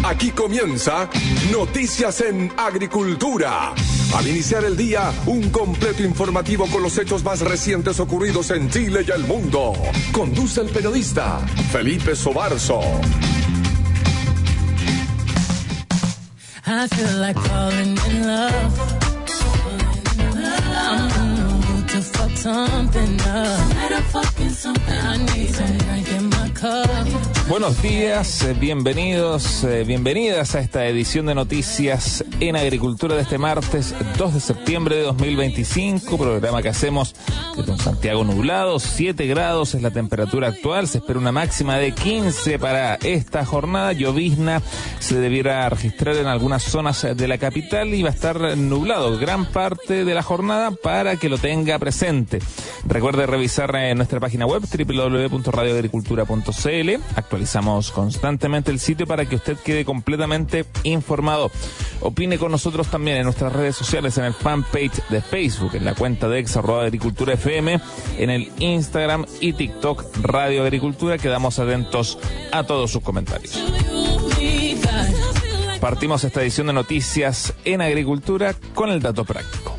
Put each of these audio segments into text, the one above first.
Aquí comienza Noticias en Agricultura. Al iniciar el día, un completo informativo con los hechos más recientes ocurridos en Chile y el mundo. Conduce el periodista Felipe Sobarzo. I feel like falling in love. I'm in the mood to fuck something up. I need some drink in my cup. Buenos días, bienvenidos, bienvenidas a esta edición de Noticias en Agricultura de este martes 2 de septiembre de 2025, programa que hacemos con Santiago nublado, 7 grados es la temperatura actual, se espera una máxima de 15 para esta jornada, llovizna se debiera registrar en algunas zonas de la capital y va a estar nublado gran parte de la jornada para que lo tenga presente. Recuerde revisar nuestra página web www.radioagricultura.cl, actualizamos constantemente el sitio para que usted quede completamente informado. Opine con nosotros también en nuestras redes sociales, en el fanpage de Facebook, en la cuenta de @agricultura_fm, en el Instagram y TikTok Radio Agricultura. Quedamos atentos a todos sus comentarios. Partimos esta edición de Noticias en Agricultura con el dato práctico.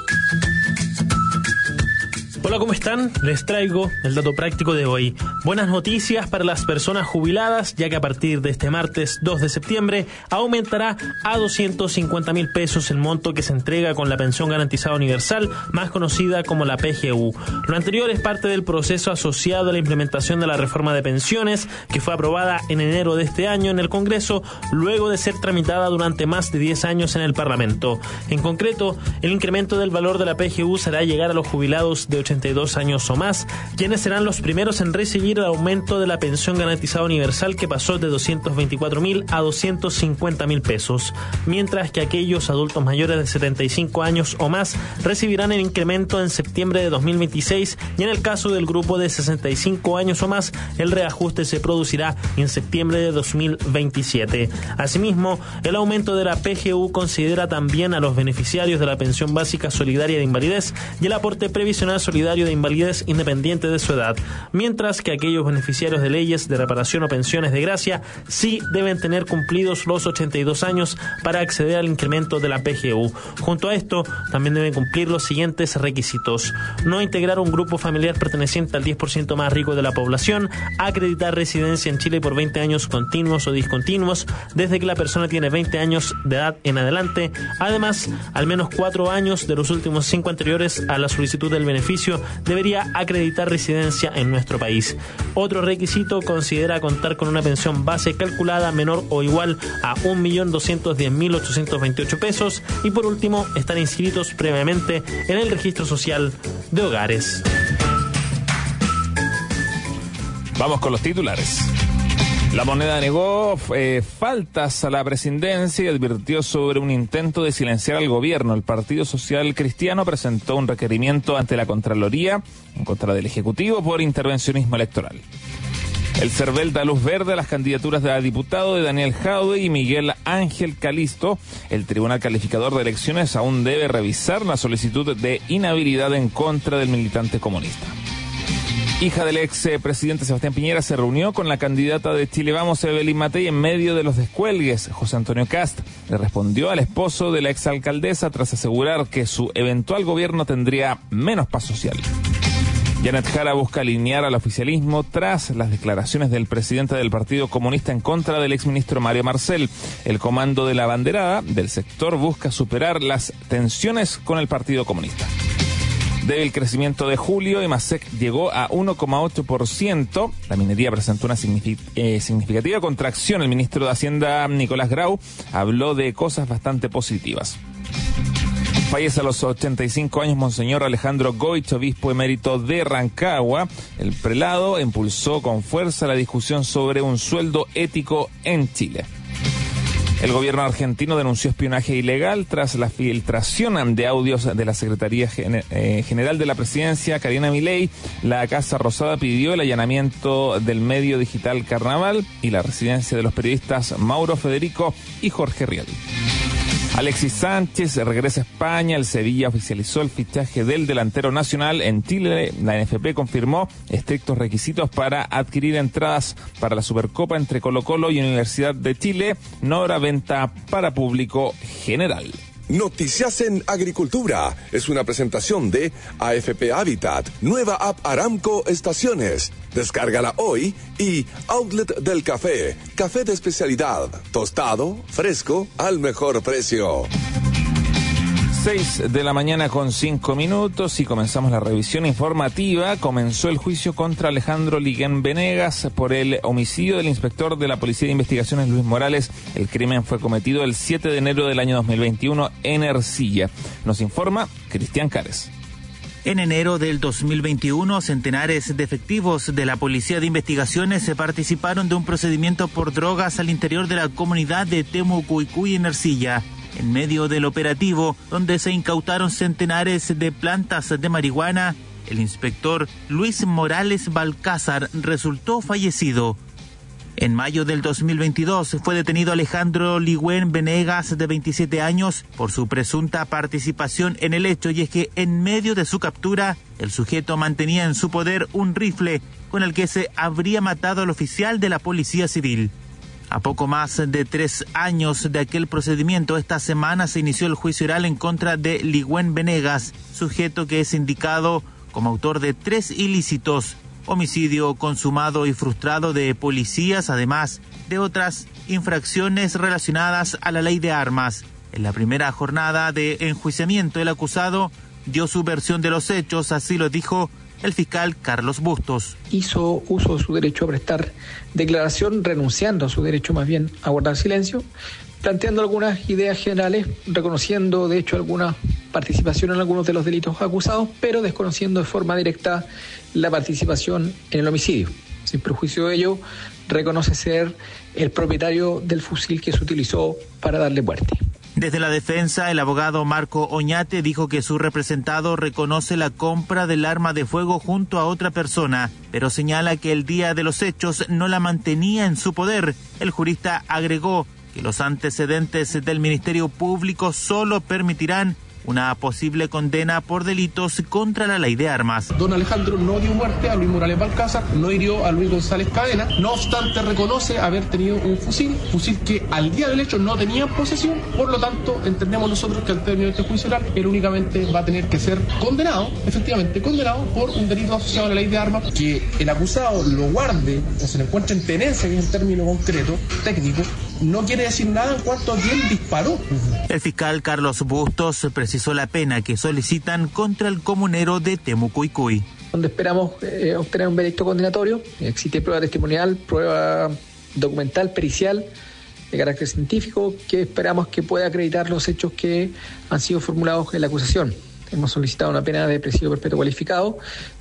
Hola, ¿cómo están? Les traigo el dato práctico de hoy. Buenas noticias para las personas jubiladas, ya que a partir de este martes 2 de septiembre aumentará a 250.000 pesos el monto que se entrega con la pensión garantizada universal, más conocida como la PGU. Lo anterior es parte del proceso asociado a la implementación de la reforma de pensiones, que fue aprobada en enero de este año en el Congreso, luego de ser tramitada durante más de 10 años en el Parlamento. En concreto, el incremento del valor de la PGU será llegar a los jubilados de 82 años o más, quienes serán los primeros en recibir el aumento de la pensión garantizada universal, que pasó de 224.000 a 250.000 pesos, mientras que aquellos adultos mayores de 75 años o más recibirán el incremento en septiembre de 2026 y en el caso del grupo de 65 años o más el reajuste se producirá en septiembre de 2027. Asimismo, el aumento de la PGU considera también a los beneficiarios de la pensión básica solidaria de invalidez y el aporte previsional solidario de invalidez independiente de su edad, mientras que aquellos beneficiarios de leyes de reparación o pensiones de gracia sí deben tener cumplidos los 82 años para acceder al incremento de la PGU. Junto a esto, también deben cumplir los siguientes requisitos: no integrar un grupo familiar perteneciente al 10% más rico de la población, acreditar residencia en Chile por 20 años continuos o discontinuos desde que la persona tiene 20 años de edad en adelante, además, al menos 4 años de los últimos 5 anteriores a la solicitud del beneficio debería acreditar residencia en nuestro país. Otro requisito considera contar con una pensión base calculada menor o igual a 1.210.828 pesos y por último estar inscritos previamente en el registro social de hogares. Vamos con los titulares. La Moneda negó faltas a la presidencia y advirtió sobre un intento de silenciar al gobierno. El Partido Social Cristiano presentó un requerimiento ante la Contraloría en contra del Ejecutivo por intervencionismo electoral. El CERVEL da luz verde a las candidaturas de diputado de Daniel Jadwe y Miguel Ángel Calisto. El Tribunal Calificador de Elecciones aún debe revisar la solicitud de inhabilidad en contra del militante comunista. Hija del ex presidente Sebastián Piñera se reunió con la candidata de Chile Vamos, Evelyn Matei, en medio de los descuelgues. José Antonio Kast le respondió al esposo de la exalcaldesa tras asegurar que su eventual gobierno tendría menos paz social. Janet Jara busca alinear al oficialismo tras las declaraciones del presidente del Partido Comunista en contra del exministro Mario Marcel. El comando de la banderada del sector busca superar las tensiones con el Partido Comunista. Débil crecimiento de julio, EMASEC llegó a 1,8%. La minería presentó una significativa contracción. El ministro de Hacienda, Nicolás Grau, habló de cosas bastante positivas. Fallece a los 85 años Monseñor Alejandro Goich, obispo emérito de Rancagua. El prelado impulsó con fuerza la discusión sobre un sueldo ético en Chile. El gobierno argentino denunció espionaje ilegal tras la filtración de audios de la Secretaría General de la Presidencia, Karina Milei. La Casa Rosada pidió el allanamiento del medio digital Carnaval y la residencia de los periodistas Mauro Federico y Jorge Rial. Alexis Sánchez regresa a España. El Sevilla oficializó el fichaje del delantero nacional. En Chile, la NFP confirmó estrictos requisitos para adquirir entradas para la Supercopa entre Colo-Colo y Universidad de Chile. No habrá venta para público general. Noticias en Agricultura es una presentación de AFP Habitat, nueva app Aramco Estaciones. Descárgala hoy. Y Outlet del Café, café de especialidad, tostado, fresco, al mejor precio. 6 de la mañana con 5 minutos y comenzamos la revisión informativa. Comenzó el juicio contra Alejandro Liguén Venegas por el homicidio del inspector de la Policía de Investigaciones Luis Morales. El crimen fue cometido el 7 de enero del año 2021 en Ercilla. Nos informa Cristian Cares. En enero del 2021, centenares de efectivos de la Policía de Investigaciones se participaron de un procedimiento por drogas al interior de la comunidad de Temucuicui en Ercilla. En medio del operativo, donde se incautaron centenares de plantas de marihuana, el inspector Luis Morales Balcázar resultó fallecido. En mayo del 2022 fue detenido Alejandro Liguén Venegas, de 27 años, por su presunta participación en el hecho, y es que en medio de su captura, el sujeto mantenía en su poder un rifle con el que se habría matado al oficial de la Policía Civil. A poco más de 3 años de aquel procedimiento, esta semana se inició el juicio oral en contra de Liguén Venegas, sujeto que es indicado como autor de 3 ilícitos: homicidio consumado y frustrado de policías, además de otras infracciones relacionadas a la ley de armas. En la primera jornada de enjuiciamiento, el acusado dio su versión de los hechos, así lo dijo el fiscal Carlos Bustos. Hizo uso de su derecho a prestar declaración, renunciando a su derecho más bien a guardar silencio, planteando algunas ideas generales, reconociendo de hecho alguna participación en algunos de los delitos acusados, pero desconociendo de forma directa la participación en el homicidio. Sin perjuicio de ello, reconoce ser el propietario del fusil que se utilizó para darle muerte. Desde la defensa, el abogado Marco Oñate dijo que su representado reconoce la compra del arma de fuego junto a otra persona, pero señala que el día de los hechos no la mantenía en su poder. El jurista agregó que los antecedentes del Ministerio Público solo permitirán una posible condena por delitos contra la ley de armas. Don Alejandro no dio muerte a Luis Morales Balcázar, no hirió a Luis González Cadena, no obstante reconoce haber tenido un fusil que al día del hecho no tenía posesión. Por lo tanto, entendemos nosotros que al término de este juicio oral, él únicamente va a tener que ser condenado, efectivamente condenado, por un delito asociado a la ley de armas. Que el acusado lo guarde o se le encuentre en tenencia, que es un término concreto, técnico, no quiere decir nada en cuanto a quién disparó. El fiscal Carlos Bustos precisó la pena que solicitan contra el comunero de Temucuicui. Donde esperamos obtener un veredicto condenatorio. Existe prueba testimonial, prueba documental, pericial, de carácter científico, que esperamos que pueda acreditar los hechos que han sido formulados en la acusación. Hemos solicitado una pena de presidio perpetuo cualificado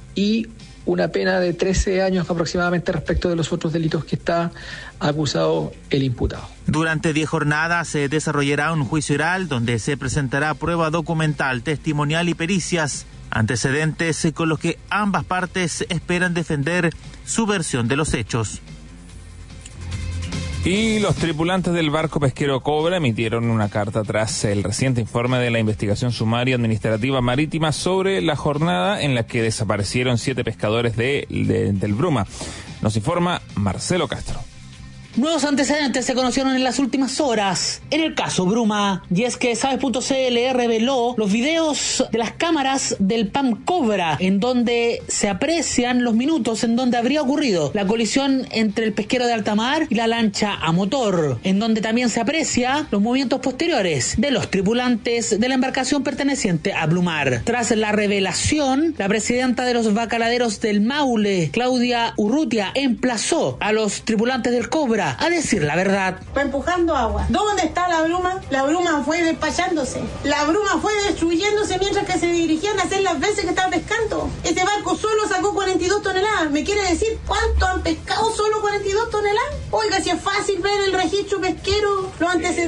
y una pena de 13 años aproximadamente respecto de los otros delitos que está acusado el imputado. Durante 10 jornadas se desarrollará un juicio oral donde se presentará prueba documental, testimonial y pericias, antecedentes con los que ambas partes esperan defender su versión de los hechos. Y los tripulantes del barco pesquero Cobra emitieron una carta tras el reciente informe de la investigación sumaria administrativa marítima sobre la jornada en la que desaparecieron 7 pescadores del Bruma. Nos informa Marcelo Castro. Nuevos antecedentes se conocieron en las últimas horas en el caso Bruma, y es que Sabes.cl reveló los videos de las cámaras del PAM Cobra, en donde se aprecian los minutos en donde habría ocurrido la colisión entre el pesquero de alta mar y la lancha a motor, en donde también se aprecia los movimientos posteriores de los tripulantes de la embarcación perteneciente a Blumar. Tras la revelación, la presidenta de los bacaladeros del Maule, Claudia Urrutia, emplazó a los tripulantes del Cobra a decir la verdad. Va empujando agua. ¿Dónde está la Bruma? La Bruma fue despachándose. La Bruma fue destruyéndose mientras que se dirigían a hacer las veces que estaban pescando. Este barco solo sacó 42 toneladas. ¿Me quiere decir cuánto han pescado solo 42 toneladas? Oiga, si es fácil ver el registro pesquero, los antecedentes de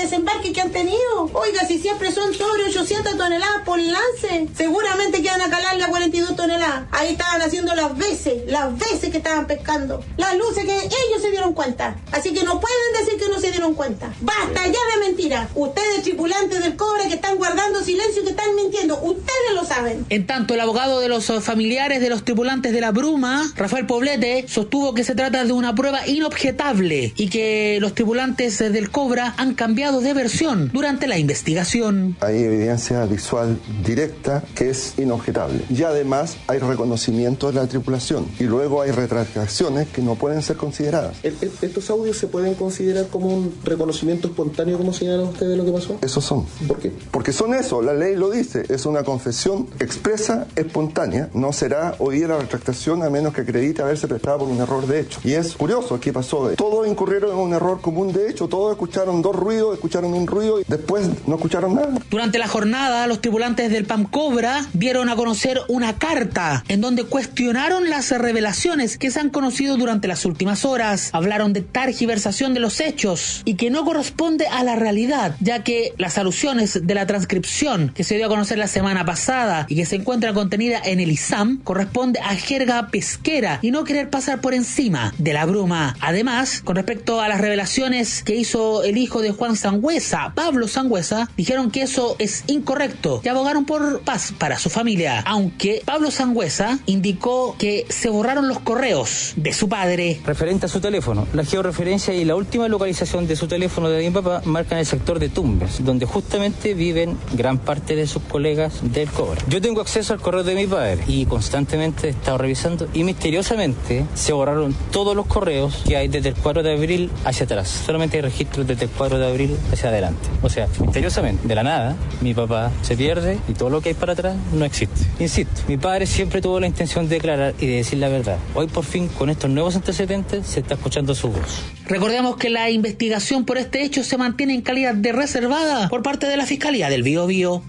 desembarque que han tenido. Oiga, si siempre son sobre 800 toneladas por lance, seguramente que van a calarle a 42 toneladas. Ahí estaban haciendo las veces que estaban pescando. Las luces que ellos se dieron cuenta. Así que no pueden decir que no se dieron cuenta. Basta ya de mentiras. Ustedes, tripulantes del Cobra, que están guardando silencio y que están mintiendo, ustedes lo saben. En tanto, el abogado de los familiares de los tripulantes de la Bruma, Rafael Poblete, sostuvo que se trata de una prueba inobjetable y que los tripulantes del Cobra han cambiado de versión durante la investigación. Hay evidencia visual directa que es inobjetable y además hay reconocimiento de la tripulación y luego hay retractaciones que no pueden ser consideradas. ¿Estos audios se pueden considerar como un reconocimiento espontáneo, como señalan ustedes, de lo que pasó? Esos son. ¿Por qué? Porque son eso, la ley lo dice, es una confesión expresa, espontánea, no será oída la retractación a menos que acredite haberse prestado por un error de hecho. Y es curioso qué pasó. Todos incurrieron en un error común de hecho, todos escucharon dos ruidos, escucharon un ruido y después no escucharon nada. Durante la jornada, los tripulantes del PAM Cobra dieron a conocer una carta en donde cuestionaron las revelaciones que se han conocido durante las últimas horas. Hablaron de tergiversación de los hechos y que no corresponde a la realidad, ya que las alusiones de la transcripción que se dio a conocer la semana pasada y que se encuentra contenida en el ISAM corresponde a jerga pesquera y no querer pasar por encima de la Bruma. Además, con respecto a las revelaciones que hizo el hijo de Juan Sangüesa, Pablo Sangüesa, dijeron que eso es incorrecto y abogaron por paz para su familia, aunque Pablo Sangüesa indicó que se borraron los correos de su padre. Referente a su teléfono, la georreferencia y la última localización de su teléfono de mi papá marcan el sector de Tumbes, donde justamente viven gran parte de sus colegas del Cobra. Yo tengo acceso al correo de mi padre y constantemente he estado revisando y misteriosamente se borraron todos los correos que hay desde el 4 de abril hacia atrás. Solamente hay registros desde el 4 de abril hacia adelante. O sea, misteriosamente, de la nada, mi papá se pierde y todo lo que hay para atrás no existe. Insisto, mi padre siempre tuvo la intención de declarar y de decir la verdad. Hoy por fin, con estos nuevos antecedentes, se está escuchando su voz. Recordemos que la investigación por este hecho se mantiene en calidad de reservada por parte de la Fiscalía del Biobío.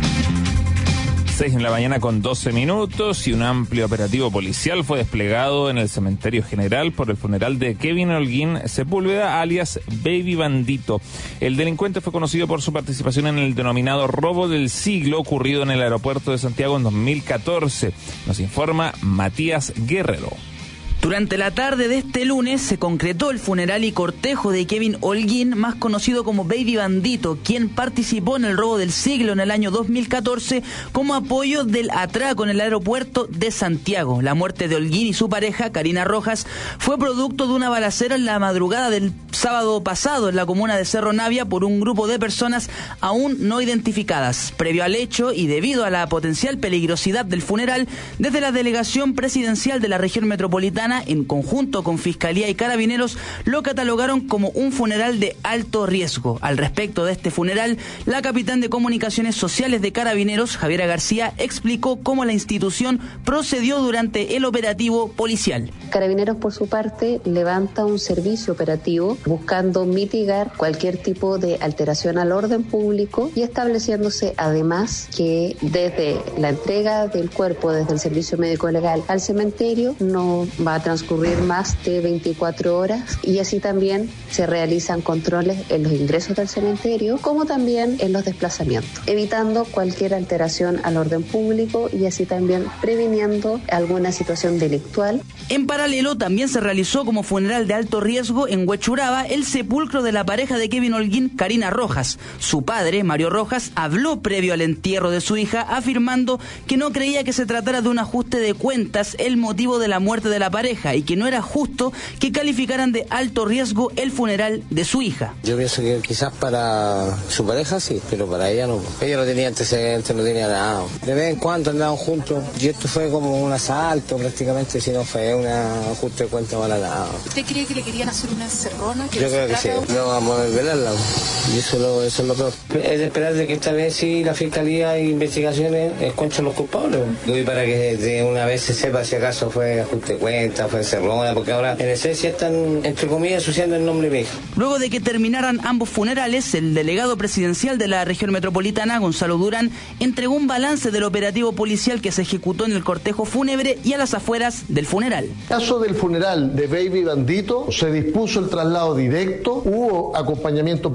6 de la mañana con 12 minutos y un amplio operativo policial fue desplegado en el Cementerio General por el funeral de Kevin Holguín Sepúlveda, alias Baby Bandito. El delincuente fue conocido por su participación en el denominado robo del siglo ocurrido en el aeropuerto de Santiago en 2014. Nos informa Matías Guerrero. Durante la tarde de este lunes se concretó el funeral y cortejo de Kevin Holguín, más conocido como Baby Bandito, quien participó en el robo del siglo en el año 2014 como apoyo del atraco en el aeropuerto de Santiago. La muerte de Holguín y su pareja, Karina Rojas, fue producto de una balacera en la madrugada del sábado pasado en la comuna de Cerro Navia por un grupo de personas aún no identificadas. Previo al hecho y debido a la potencial peligrosidad del funeral, desde la delegación presidencial de la región metropolitana, en conjunto con Fiscalía y Carabineros, lo catalogaron como un funeral de alto riesgo. Al respecto de este funeral, la capitán de Comunicaciones Sociales de Carabineros, Javiera García, explicó cómo la institución procedió durante el operativo policial. Carabineros, por su parte, levanta un servicio operativo buscando mitigar cualquier tipo de alteración al orden público y estableciéndose además que desde la entrega del cuerpo, desde el servicio médico legal al cementerio, no va a transcurrir más de 24 horas y así también se realizan controles en los ingresos del cementerio como también en los desplazamientos, evitando cualquier alteración al orden público y así también previniendo alguna situación delictual. En paralelo también se realizó como funeral de alto riesgo en Huechuraba el sepulcro de la pareja de Kevin Holguín, Karina Rojas. Su padre, Mario Rojas, habló previo al entierro de su hija afirmando que no creía que se tratara de un ajuste de cuentas el motivo de la muerte de la pareja y que no era justo que calificaran de alto riesgo el funeral de su hija. Yo pienso que quizás para su pareja sí, pero para ella no. Ella no tenía antecedentes, no tenía nada. De vez en cuando andaban juntos y esto fue como un asalto prácticamente, si no fue un ajuste de cuentas para nada. ¿Usted cree que le querían hacer una encerrona? Yo creo que sí, no vamos a desvelarla y eso es lo peor. Es de esperar de que esta vez sí la Fiscalía e investigaciones encuentren los culpables. Y para que de una vez se sepa si acaso fue ajuste de cuentas, fue encerrona, porque ahora en esencia están, entre comillas, ensuciando el nombre de mi hija. Luego de que terminaran ambos funerales, el delegado presidencial de la región metropolitana, Gonzalo Durán, entregó un balance del operativo policial que se ejecutó en el cortejo fúnebre y a las afueras del funeral. En el caso del funeral de Baby Bandito, se dispuso el traslado directo, hubo acompañamiento policial,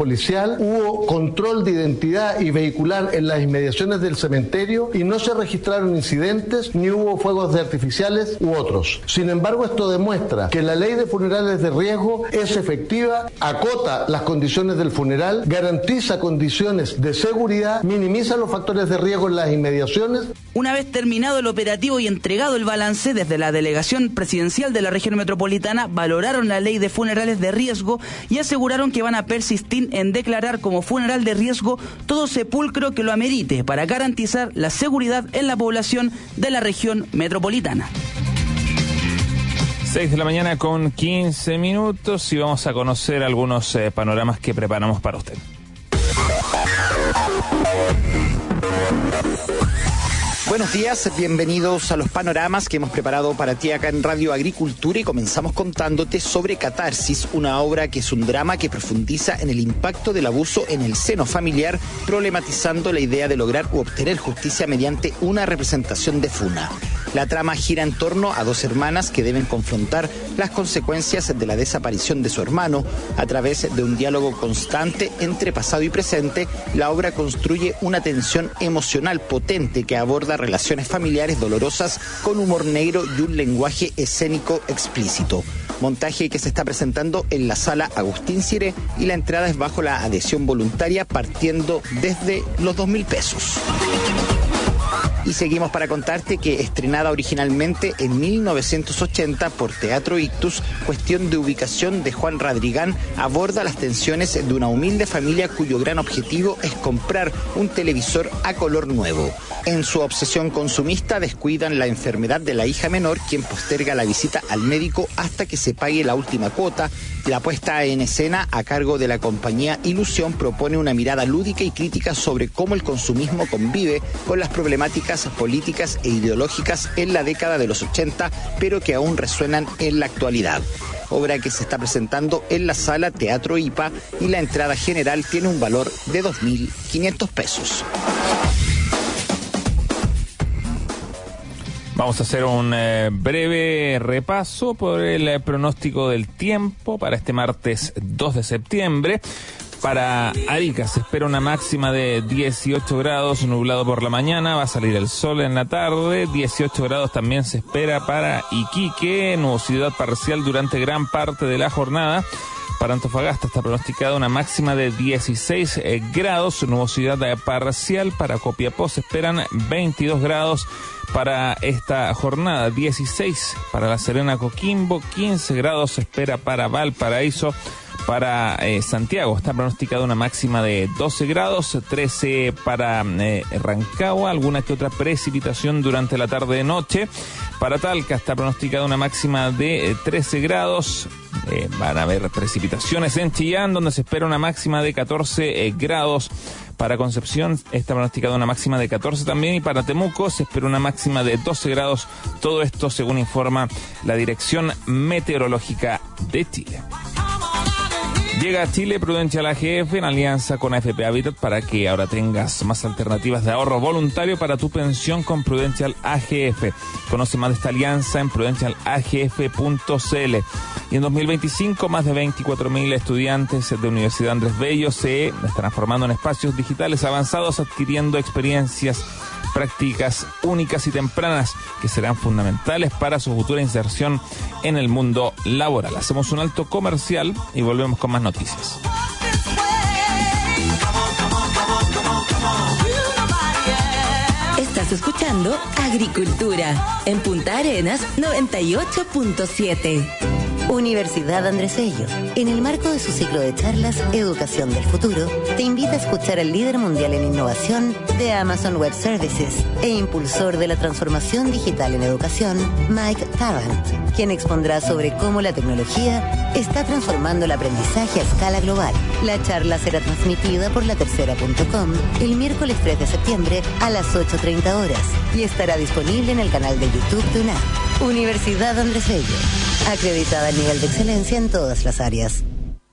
funeral, hubo control de identidad y vehicular en las inmediaciones del cementerio y no se registraron incidentes ni hubo fuegos artificiales u otros. Sin embargo, esto demuestra que la ley de funerales de riesgo es efectiva, acota las condiciones del funeral, garantiza condiciones de seguridad, minimiza los factores de riesgo en las inmediaciones. Una vez terminado el operativo y entregado el balance, desde la delegación presidencial de la región metropolitana valoraron la ley de funerales de riesgo y aseguraron que van a persistir en declarar como funeral de riesgo todo sepulcro que lo amerite para garantizar la seguridad en la población de la región metropolitana. 6 de la mañana con 15 minutos y vamos a conocer algunos panoramas que preparamos para usted. Buenos días, bienvenidos a los panoramas que hemos preparado para ti acá en Radio Agricultura y comenzamos contándote sobre Catarsis, una obra que es un drama que profundiza en el impacto del abuso en el seno familiar, problematizando la idea de lograr u obtener justicia mediante una representación de funa. La trama gira en torno a dos hermanas que deben confrontar las consecuencias de la desaparición de su hermano. A través de un diálogo constante entre pasado y presente, la obra construye una tensión emocional potente que aborda relaciones familiares dolorosas con humor negro y un lenguaje escénico explícito. Montaje que se está presentando en la sala Agustín Cire y la entrada es bajo la adhesión voluntaria partiendo desde los 2.000 pesos. Y seguimos para contarte que, estrenada originalmente en 1980 por Teatro Ictus, Cuestión de ubicación de Juan Radrigán aborda las tensiones de una humilde familia cuyo gran objetivo es comprar un televisor a color nuevo. En su obsesión consumista descuidan la enfermedad de la hija menor, quien posterga la visita al médico hasta que se pague la última cuota. La puesta en escena a cargo de la compañía Ilusión propone una mirada lúdica y crítica sobre cómo el consumismo convive con las problemáticas políticas e ideológicas en la década de los 80, pero que aún resuenan en la actualidad. Obra que se está presentando en la sala Teatro IPA y la entrada general tiene un valor de 2.500 pesos. Vamos a hacer un breve repaso por el pronóstico del tiempo para este martes 2 de septiembre. Para Arica se espera una máxima de 18 grados, nublado por la mañana, va a salir el sol en la tarde, 18 grados también se espera para Iquique, nubosidad parcial durante gran parte de la jornada. Para Antofagasta está pronosticada una máxima de 16 grados, nubosidad parcial. Para Copiapó se esperan 22 grados para esta jornada, 16 para La Serena, Coquimbo, 15 grados se espera para Valparaíso. Para Santiago está pronosticada una máxima de 12 grados, 13 para Rancagua, alguna que otra precipitación durante la tarde de noche. Para Talca está pronosticada una máxima de 13 grados. Van a haber precipitaciones en Chillán, donde se espera una máxima de 14 grados. Para Concepción está pronosticada una máxima de 14 también, y para Temuco se espera una máxima de 12 grados. Todo esto según informa la Dirección Meteorológica de Chile. Llega a Chile Prudential AGF en alianza con AFP Habitat para que ahora tengas más alternativas de ahorro voluntario para tu pensión con Prudential AGF. Conoce más de esta alianza en prudentialagf.cl. Y en 2025 más de 24.000 estudiantes de Universidad Andrés Bello se estarán formando en espacios digitales avanzados, adquiriendo experiencias prácticas únicas y tempranas que serán fundamentales para su futura inserción en el mundo laboral. Hacemos un alto comercial y volvemos con más noticias. Estás escuchando Agricultura en Punta Arenas 98.7. Universidad Andrés Bello, en el marco de su ciclo de charlas Educación del Futuro, te invita a escuchar al líder mundial en innovación de Amazon Web Services e impulsor de la transformación digital en educación, Mike Tarrant, quien expondrá sobre cómo la tecnología está transformando el aprendizaje a escala global. La charla será transmitida por latercera.com el miércoles 3 de septiembre a las 8:30 horas y estará disponible en el canal de YouTube de UNA. Universidad Andrés Bello, acreditada al nivel de excelencia en todas las áreas. Por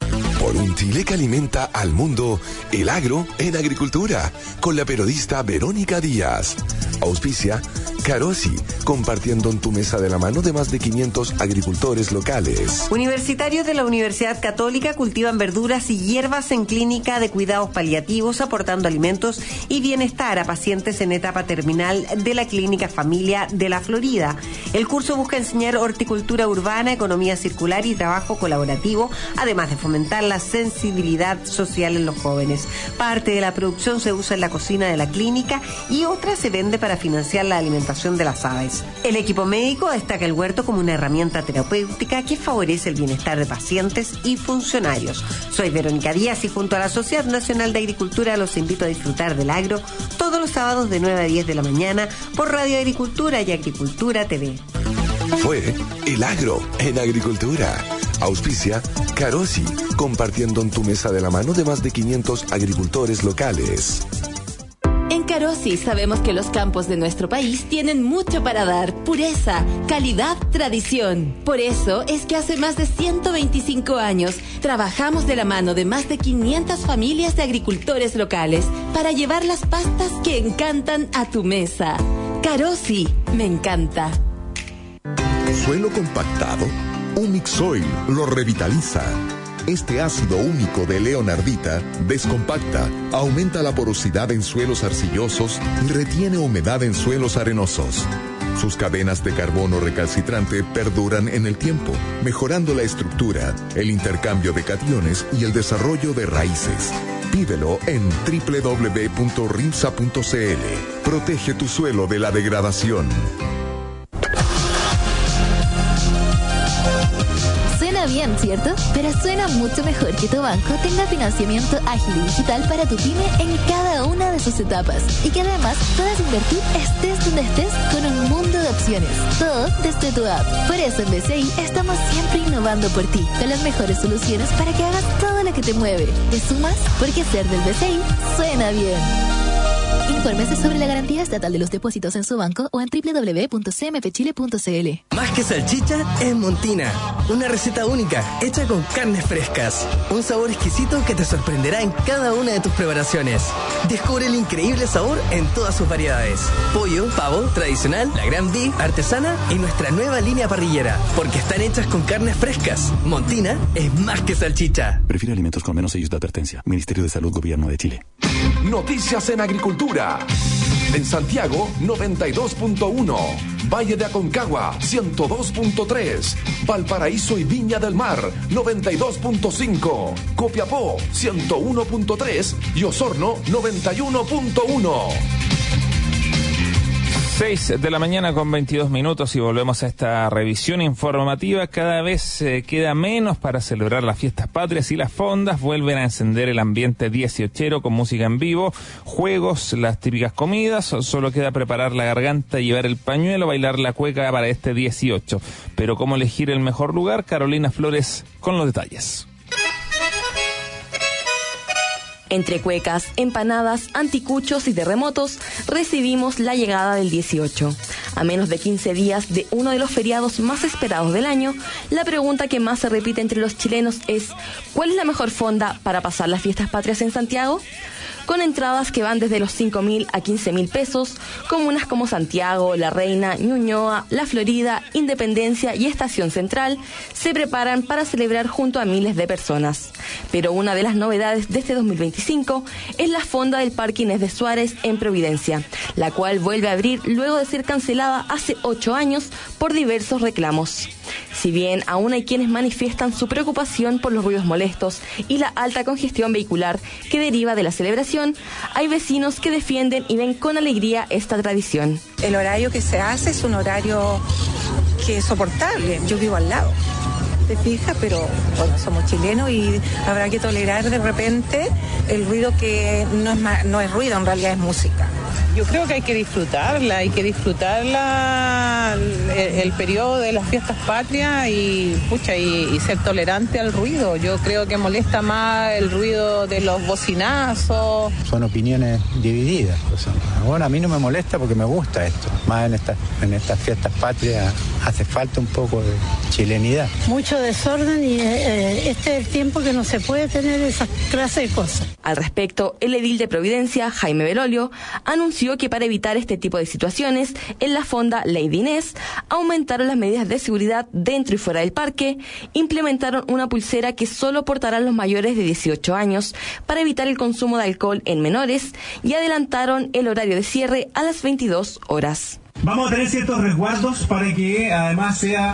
Por un Chile que alimenta al mundo, el agro en agricultura, con la periodista Verónica Díaz. Auspicia Carosi, compartiendo en tu mesa de la mano de más de 500 agricultores locales. Universitarios de la Universidad Católica cultivan verduras y hierbas en clínica de cuidados paliativos, aportando alimentos y bienestar a pacientes en etapa terminal de la Clínica Familia de la Florida. El curso busca enseñar horticultura urbana, economía circular y trabajo colaborativo, además de fomentar la sensibilidad social en los jóvenes. Parte de la producción se usa en la cocina de la clínica y otra se vende para financiar la alimentación de las aves. El equipo médico destaca el huerto como una herramienta terapéutica que favorece el bienestar de pacientes y funcionarios. Soy Verónica Díaz y junto a la Sociedad Nacional de Agricultura los invito a disfrutar del agro todos los sábados de 9 a 10 de la mañana por Radio Agricultura y Agricultura TV. Fue El Agro en Agricultura. Auspicia Carosi, compartiendo en tu mesa de la mano de más de 500 agricultores locales. En Carosi sabemos que los campos de nuestro país tienen mucho para dar: pureza, calidad, tradición. Por eso es que hace más de 125 años trabajamos de la mano de más de 500 familias de agricultores locales para llevar las pastas que encantan a tu mesa. Carosi, me encanta. Suelo compactado, Humix Soil lo revitaliza. Este ácido único de Leonardita descompacta, aumenta la porosidad en suelos arcillosos y retiene humedad en suelos arenosos. Sus cadenas de carbono recalcitrante perduran en el tiempo, mejorando la estructura, el intercambio de cationes y el desarrollo de raíces. Pídelo en www.rimsa.cl. Protege tu suelo de la degradación. Suena bien, ¿cierto? Pero suena mucho mejor que tu banco tenga financiamiento ágil y digital para tu pyme en cada una de sus etapas. Y que además puedas invertir estés donde estés con un mundo de opciones. Todo desde tu app. Por eso en BCI estamos siempre innovando por ti, con las mejores soluciones para que hagas todo lo que te mueve. ¿Te sumas? Porque ser del BCI suena bien. Infórmese sobre la garantía estatal de los depósitos en su banco o en www.cmpchile.cl. Más que salchicha es Montina, una receta única hecha con carnes frescas, un sabor exquisito que te sorprenderá en cada una de tus preparaciones. Descubre el increíble sabor en todas sus variedades: pollo, pavo, tradicional, la gran beef, artesana y nuestra nueva línea parrillera, porque están hechas con carnes frescas. Montina es más que salchicha. Prefiere alimentos con menos sellos de advertencia. Ministerio de Salud, Gobierno de Chile. Noticias en Agricultura. En Santiago, 92.1. Valle de Aconcagua, 102.3. Valparaíso y Viña del Mar, 92.5. Copiapó, 101.3. Y Osorno, 91.1. 6 de la mañana con 22 minutos y volvemos a esta revisión informativa. Cada vez queda menos para celebrar las fiestas patrias y las fondas vuelven a encender el ambiente 18ero con música en vivo, juegos, las típicas comidas. Solo queda preparar la garganta, llevar el pañuelo, bailar la cueca para este 18. Pero ¿cómo elegir el mejor lugar? Carolina Flores con los detalles. Entre cuecas, empanadas, anticuchos y terremotos, recibimos la llegada del 18. A menos de 15 días de uno de los feriados más esperados del año, la pregunta que más se repite entre los chilenos es: ¿cuál es la mejor fonda para pasar las fiestas patrias en Santiago? Con entradas que van desde los 5.000 a 15.000 pesos, comunas como Santiago, La Reina, Ñuñoa, La Florida, Independencia y Estación Central se preparan para celebrar junto a miles de personas. Pero una de las novedades de este 2025 es la fonda del Parque Inés de Suárez en Providencia, la cual vuelve a abrir luego de ser cancelada hace 8 años por diversos reclamos. Si bien aún hay quienes manifiestan su preocupación por los ruidos molestos y la alta congestión vehicular que deriva de la celebración, hay vecinos que defienden y ven con alegría esta tradición. El horario que se hace es un horario que es soportable. Yo vivo al lado, ¿te fijas? Pero bueno, somos chilenos y habrá que tolerar de repente el ruido que no es ruido, en realidad es música. Yo creo que hay que disfrutarla, el periodo de las fiestas patrias y ser tolerante al ruido. Yo creo que molesta más el ruido de los bocinazos. Son opiniones divididas. Bueno, a mí no me molesta porque me gusta esto. Más en estas fiestas patrias hace falta un poco de chilenidad. Mucho desorden y este es el tiempo que no se puede tener esa clase de cosas. Al respecto, el edil de Providencia, Jaime Belolio, anunció que para evitar este tipo de situaciones, en la fonda Lady Inés aumentaron las medidas de seguridad dentro y fuera del parque, implementaron una pulsera que solo portarán los mayores de 18 años para evitar el consumo de alcohol en menores y adelantaron el horario de cierre a las 22 horas. Vamos a tener ciertos resguardos para que además sea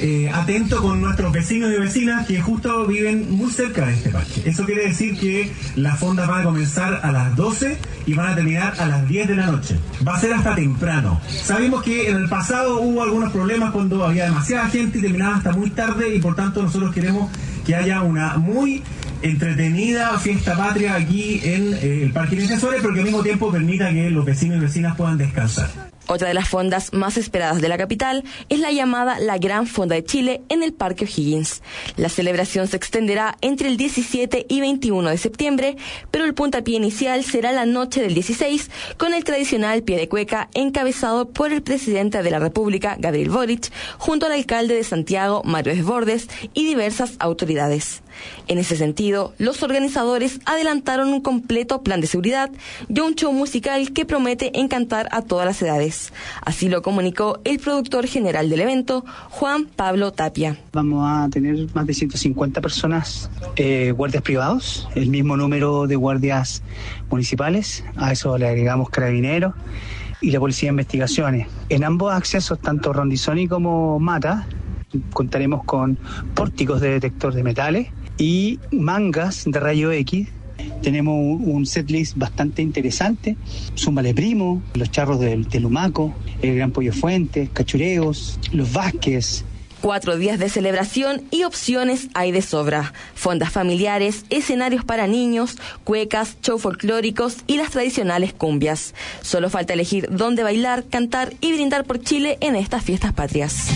atento con nuestros vecinos y vecinas que justo viven muy cerca de este parque. Eso quiere decir que las fondas van a comenzar a las 12 y van a terminar a las 10 de la noche. Va a ser hasta temprano. Sabemos que en el pasado hubo algunos problemas cuando había demasiada gente y terminaba hasta muy tarde y por tanto nosotros queremos que haya una muy entretenida fiesta patria aquí en el Parque Inés de Suárez, pero que al mismo tiempo permita que los vecinos y vecinas puedan descansar. Otra de las fondas más esperadas de la capital es la llamada La Gran Fonda de Chile en el Parque O'Higgins. La celebración se extenderá entre el 17 y 21 de septiembre, pero el puntapié inicial será la noche del 16 con el tradicional pie de cueca encabezado por el presidente de la República, Gabriel Boric, junto al alcalde de Santiago, Mario Desbordes, y diversas autoridades. En ese sentido, los organizadores adelantaron un completo plan de seguridad y un show musical que promete encantar a todas las edades. Así lo comunicó el productor general del evento, Juan Pablo Tapia. Vamos a tener más de 150 personas, guardias privados, el mismo número de guardias municipales, a eso le agregamos carabineros y la Policía de Investigaciones. En ambos accesos, tanto Rondizoni como Mata, contaremos con pórticos de detector de metales y mangas de rayo X. Tenemos un setlist bastante interesante. Súmale Primo, los charros del Lumaco, el Gran Pollo Fuentes, Cachureos, los Vázquez. 4 días de celebración y opciones hay de sobra. Fondas familiares, escenarios para niños, cuecas, show folclóricos y las tradicionales cumbias. Solo falta elegir dónde bailar, cantar y brindar por Chile en estas fiestas patrias.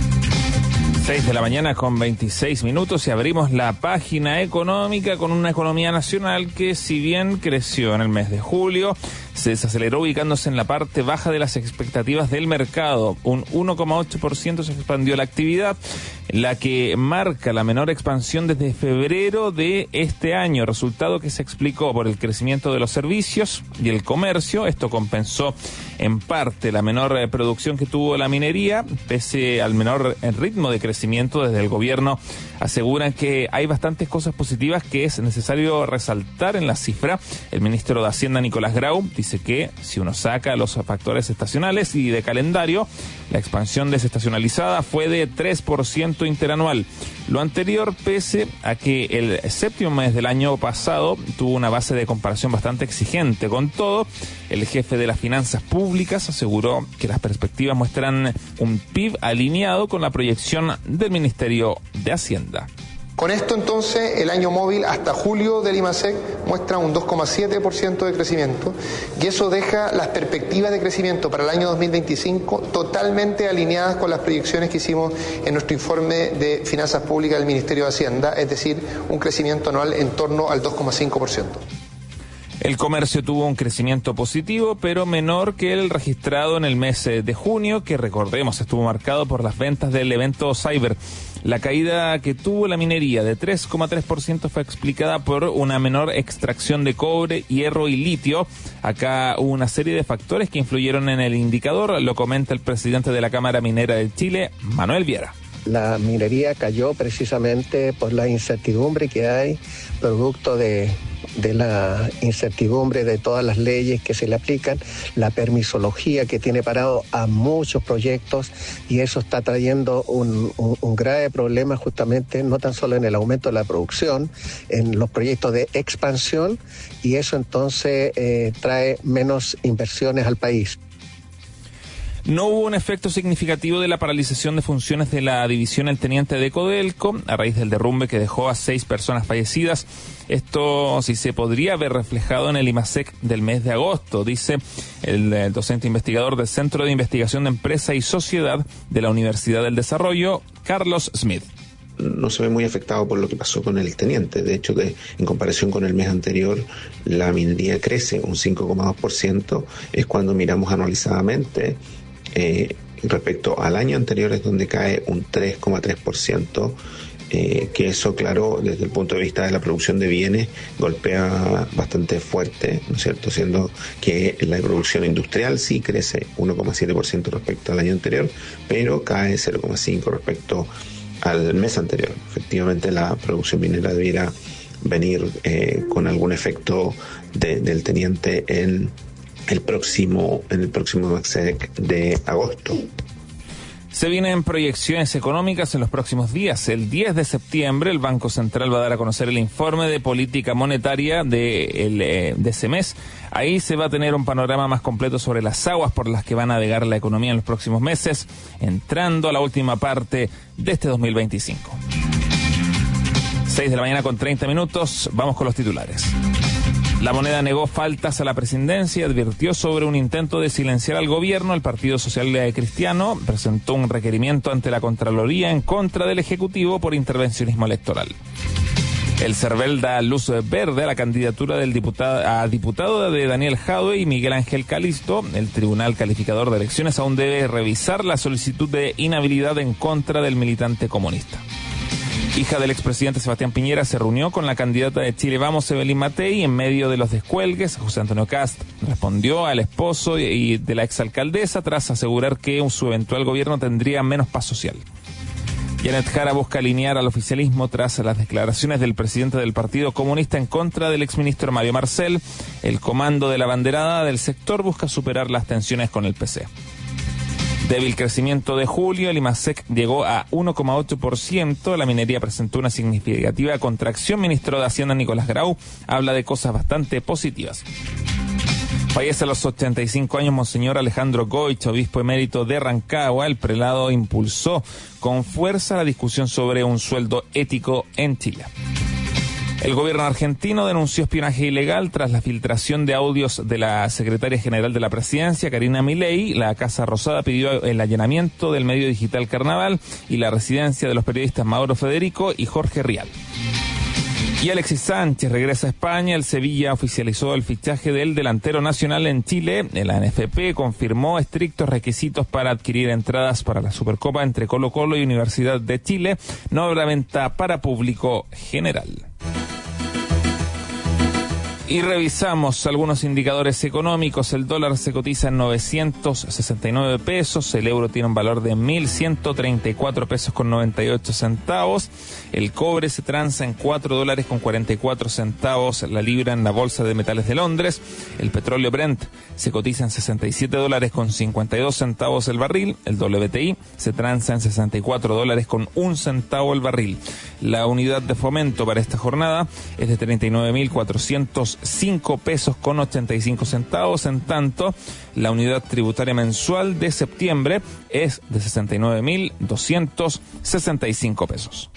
6 de la mañana con 26 minutos y abrimos la página económica con una economía nacional que, si bien creció en el mes de julio, se desaceleró ubicándose en la parte baja de las expectativas del mercado. Un 1,8% se expandió la actividad, la que marca la menor expansión desde febrero de este año, resultado que se explicó por el crecimiento de los servicios y el comercio. Esto compensó en parte la menor producción que tuvo la minería, pese al menor ritmo de crecimiento. Desde el gobierno aseguran que hay bastantes cosas positivas que es necesario resaltar en la cifra. El ministro de Hacienda, Nicolás Grau, dice que si uno saca los factores estacionales y de calendario, la expansión desestacionalizada fue de 3% interanual. Lo anterior, pese a que el séptimo mes del año pasado tuvo una base de comparación bastante exigente. Con todo, el jefe de las finanzas públicas aseguró que las perspectivas muestran un PIB alineado con la proyección del Ministerio de Hacienda. Con esto, entonces, el año móvil hasta julio del IMASEC muestra un 2,7% de crecimiento y eso deja las perspectivas de crecimiento para el año 2025 totalmente alineadas con las proyecciones que hicimos en nuestro informe de finanzas públicas del Ministerio de Hacienda, es decir, un crecimiento anual en torno al 2,5%. El comercio tuvo un crecimiento positivo, pero menor que el registrado en el mes de junio, que recordemos estuvo marcado por las ventas del evento Cyber. La caída que tuvo la minería de 3,3% fue explicada por una menor extracción de cobre, hierro y litio. Acá hubo una serie de factores que influyeron en el indicador, lo comenta el presidente de la Cámara Minera de Chile, Manuel Viera. La minería cayó precisamente por la incertidumbre que hay, producto de la incertidumbre de todas las leyes que se le aplican, la permisología que tiene parado a muchos proyectos, y eso está trayendo un grave problema justamente no tan solo en el aumento de la producción, en los proyectos de expansión, y eso entonces trae menos inversiones al país. No hubo un efecto significativo de la paralización de funciones de la división El Teniente de Codelco a raíz del derrumbe que dejó a 6 personas fallecidas. Esto sí se podría ver reflejado en el IMASEC del mes de agosto, dice el docente investigador del Centro de Investigación de Empresa y Sociedad de la Universidad del Desarrollo, Carlos Smith. No se ve muy afectado por lo que pasó con el teniente. De hecho, en comparación con el mes anterior, la minería crece un 5,2%. Es cuando miramos anualizadamente. Respecto al año anterior es donde cae un 3,3%. Que eso, claro, desde el punto de vista de la producción de bienes, golpea bastante fuerte, ¿no es cierto? Siendo que la producción industrial sí crece 1,7% respecto al año anterior, pero cae 0,5% respecto al mes anterior. Efectivamente, la producción minera debiera venir con algún efecto del teniente en el próximo MASEC de agosto. Se vienen proyecciones económicas en los próximos días. El 10 de septiembre el Banco Central va a dar a conocer el informe de política monetaria de ese mes. Ahí se va a tener un panorama más completo sobre las aguas por las que va a navegar la economía en los próximos meses, entrando a la última parte de este 2025. 6 de la mañana con 30 minutos. Vamos con los titulares. La Moneda negó faltas a la presidencia y advirtió sobre un intento de silenciar al gobierno. El Partido Social Cristiano presentó un requerimiento ante la Contraloría en contra del Ejecutivo por intervencionismo electoral. El CERVEL da luz verde a la candidatura del diputado de Daniel Jadwe y Miguel Ángel Calisto. El Tribunal Calificador de Elecciones aún debe revisar la solicitud de inhabilidad en contra del militante comunista. Hija del expresidente Sebastián Piñera se reunió con la candidata de Chile Vamos, Evelyn Matei, en medio de los descuelgues. José Antonio Kast respondió al esposo y de la exalcaldesa tras asegurar que su eventual gobierno tendría menos paz social. Janet Jara busca alinear al oficialismo tras las declaraciones del presidente del Partido Comunista en contra del exministro Mario Marcel. El comando de la banderada del sector busca superar las tensiones con el PC. Débil crecimiento de julio, el IMASEC llegó a 1,8%, la minería presentó una significativa contracción. Ministro de Hacienda Nicolás Grau habla de cosas bastante positivas. Fallece a los 85 años Monseñor Alejandro Goich, obispo emérito de Rancagua. El prelado impulsó con fuerza la discusión sobre un sueldo ético en Chile. El gobierno argentino denunció espionaje ilegal tras la filtración de audios de la secretaria general de la presidencia, Karina Milei. La Casa Rosada pidió el allanamiento del medio digital Carnaval y la residencia de los periodistas Mauro Federico y Jorge Rial. Y Alexis Sánchez regresa a España. El Sevilla oficializó el fichaje del delantero nacional en Chile. La NFP confirmó estrictos requisitos para adquirir entradas para la Supercopa entre Colo-Colo y Universidad de Chile. No habrá venta para público general. Y revisamos algunos indicadores económicos. El dólar se cotiza en 969 pesos, el euro tiene un valor de 1.134 pesos con 98 centavos, el cobre se transa en $4 con 44 centavos la libra en la Bolsa de Metales de Londres, el petróleo Brent se cotiza en $67 con 52 centavos el barril, el WTI se transa en $64 con 1 centavo el barril. La unidad de fomento para esta jornada es de 39.405 pesos con 85 centavos, en tanto la unidad tributaria mensual de septiembre es de 69.265 pesos.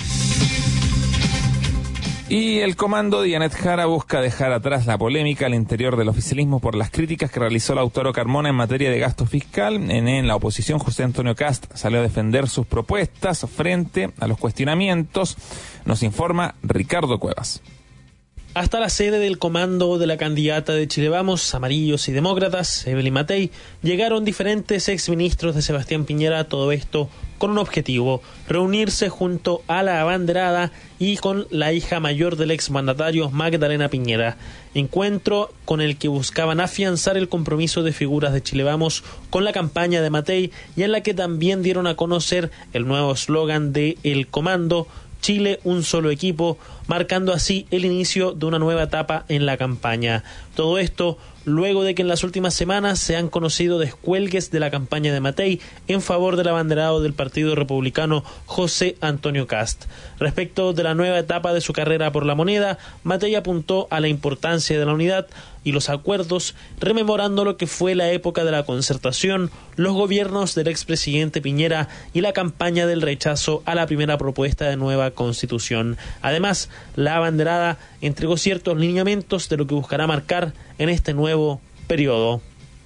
Y el comando de Janet Jara busca dejar atrás la polémica al interior del oficialismo por las críticas que realizó Lautaro Carmona en materia de gasto fiscal. En la oposición, José Antonio Kast salió a defender sus propuestas frente a los cuestionamientos. Nos informa Ricardo Cuevas. Hasta la sede del comando de la candidata de Chile Vamos, Amarillos y Demócratas, Evelyn Matei, llegaron diferentes exministros de Sebastián Piñera, todo esto con un objetivo: reunirse junto a la abanderada y con la hija mayor del exmandatario, Magdalena Piñera. Encuentro con el que buscaban afianzar el compromiso de figuras de Chile Vamos con la campaña de Matei, y en la que también dieron a conocer el nuevo eslogan de El Comando: Chile, un solo equipo, marcando así el inicio de una nueva etapa en la campaña. Todo esto luego de que en las últimas semanas se han conocido descuelgues de la campaña de Matei en favor del abanderado del Partido Republicano José Antonio Kast. Respecto de la nueva etapa de su carrera por La Moneda, Matei apuntó a la importancia de la unidad y los acuerdos, rememorando lo que fue la época de la concertación, los gobiernos del expresidente Piñera y la campaña del rechazo a la primera propuesta de nueva constitución. Además, la abanderada entregó ciertos lineamientos de lo que buscará marcar en este nuevo periodo.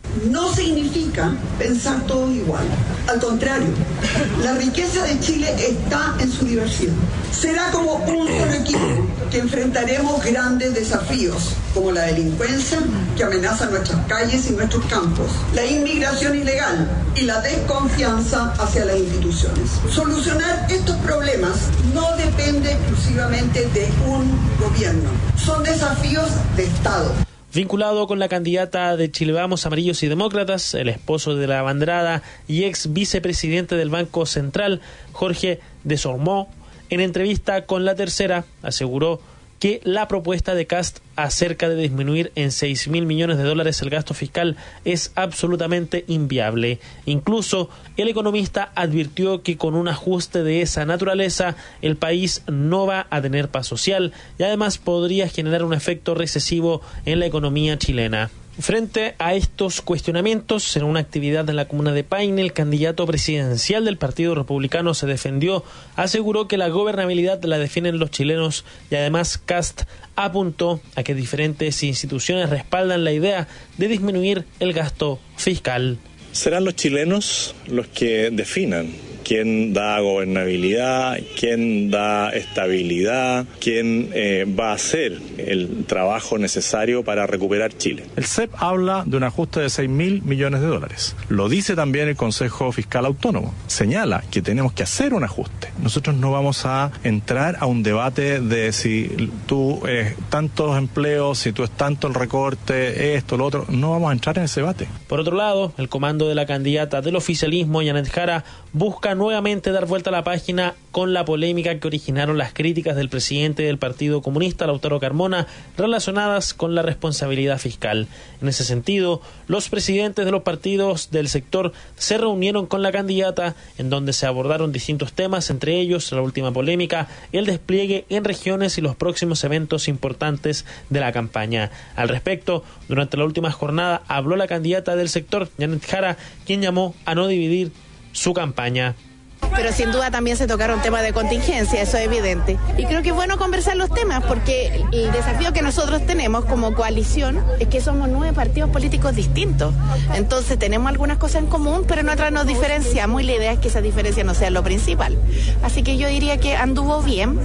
No significa pensar todos igual. Al contrario, la riqueza de Chile está en su diversidad. Será como un solo equipo que enfrentaremos grandes desafíos, como la delincuencia que amenaza nuestras calles y nuestros campos, la inmigración ilegal y la desconfianza hacia las instituciones. Solucionar estos problemas no depende exclusivamente de un gobierno. Son desafíos de Estado. Vinculado con la candidata de Chile Vamos, Amarillos y Demócratas, el esposo de la abanderada y ex vicepresidente del Banco Central, Jorge Desormeaux, en entrevista con La Tercera, aseguró que la propuesta de Kast acerca de disminuir en $6.000 millones el gasto fiscal es absolutamente inviable. Incluso el economista advirtió que con un ajuste de esa naturaleza el país no va a tener paz social y además podría generar un efecto recesivo en la economía chilena. Frente a estos cuestionamientos, en una actividad en la comuna de Paine, el candidato presidencial del Partido Republicano se defendió, aseguró que la gobernabilidad la definen los chilenos y además Kast apuntó a que diferentes instituciones respaldan la idea de disminuir el gasto fiscal. Serán los chilenos los que definan quién da gobernabilidad, quién da estabilidad, quién va a hacer el trabajo necesario para recuperar Chile. El CEP habla de un ajuste de $6.000 millones. Lo dice también el Consejo Fiscal Autónomo. Señala que tenemos que hacer un ajuste. Nosotros no vamos a entrar a un debate de si tú tantos empleos, si tú es tanto el recorte, esto, lo otro. No vamos a entrar en ese debate. Por otro lado, el comando de la candidata del oficialismo, Janet Jara, busca nuevamente dar vuelta a la página con la polémica que originaron las críticas del presidente del Partido Comunista, Lautaro Carmona, relacionadas con la responsabilidad fiscal. En ese sentido, los presidentes de los partidos del sector se reunieron con la candidata, en donde se abordaron distintos temas, entre ellos la última polémica, el despliegue en regiones y los próximos eventos importantes de la campaña. Al respecto, durante la última jornada habló la candidata del sector, Janet Jara, quien llamó a no dividir su campaña. Pero sin duda también se tocaron temas de contingencia, eso es evidente. Y creo que es bueno conversar los temas porque el desafío que nosotros tenemos como coalición es que somos 9 partidos políticos distintos. Entonces tenemos algunas cosas en común, pero en otras nos diferenciamos y la idea es que esa diferencia no sea lo principal. Así que yo diría que anduvo bien,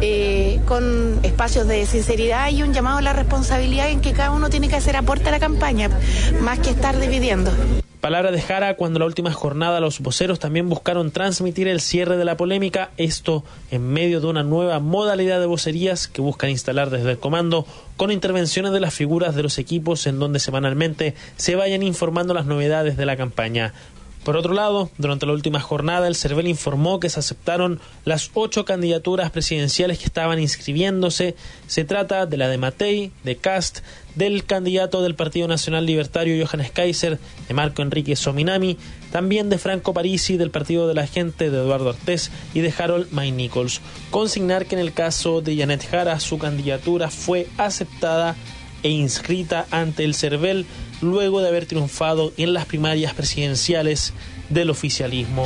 con espacios de sinceridad y un llamado a la responsabilidad en que cada uno tiene que hacer aporte a la campaña, más que estar dividiendo. Palabra de Jara cuando la última jornada los voceros también buscaron transmitir el cierre de la polémica, esto en medio de una nueva modalidad de vocerías que buscan instalar desde el comando con intervenciones de las figuras de los equipos en donde semanalmente se vayan informando las novedades de la campaña. Por otro lado, durante la última jornada, el CERVEL informó que se aceptaron las 8 candidaturas presidenciales que estaban inscribiéndose. Se trata de la de Matei, de Kast, del candidato del Partido Nacional Libertario Johannes Kaiser, de Marco Enrique Sominami, también de Franco Parisi, del Partido de la Gente, de Eduardo Artés y de Harold May Nichols. Consignar que en el caso de Janet Jara, su candidatura fue aceptada e inscrita ante el CERVEL luego de haber triunfado en las primarias presidenciales del oficialismo.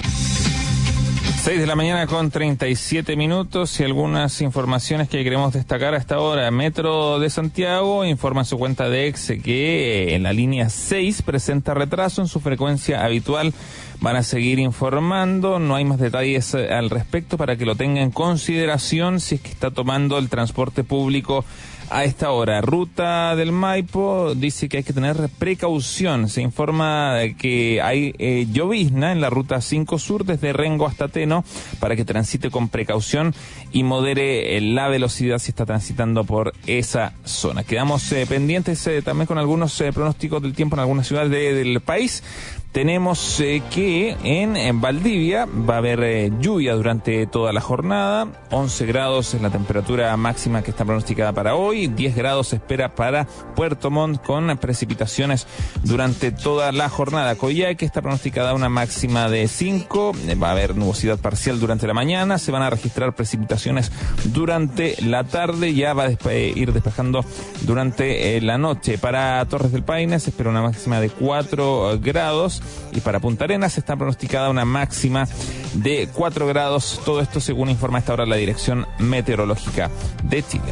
6 de la mañana con 37 minutos y algunas informaciones que queremos destacar a esta hora. Metro de Santiago informa en su cuenta de X que en la línea 6 presenta retraso en su frecuencia habitual. Van a seguir informando, no hay más detalles al respecto para que lo tenga en consideración si es que está tomando el transporte público a esta hora. Ruta del Maipo dice que hay que tener precaución. Se informa que hay llovizna en la ruta 5 Sur desde Rengo hasta Teno para que transite con precaución y modere la velocidad si está transitando por esa zona. Quedamos pendientes también con algunos pronósticos del tiempo en algunas ciudades del país tenemos que en Valdivia va a haber lluvia durante toda la jornada. 11 grados es la temperatura máxima que está pronosticada para hoy. 10 grados se espera para Puerto Montt con precipitaciones durante toda la jornada. Coyhaique está pronosticada una máxima de 5. Va a haber nubosidad parcial durante la mañana. Se van a registrar precipitaciones durante la tarde. Ya va a ir despejando durante la noche. Para Torres del Paine se espera una máxima de 4 grados. Y para Punta Arenas está pronosticada una máxima de 4 grados. Todo esto según informa a esta hora la Dirección Meteorológica de Chile.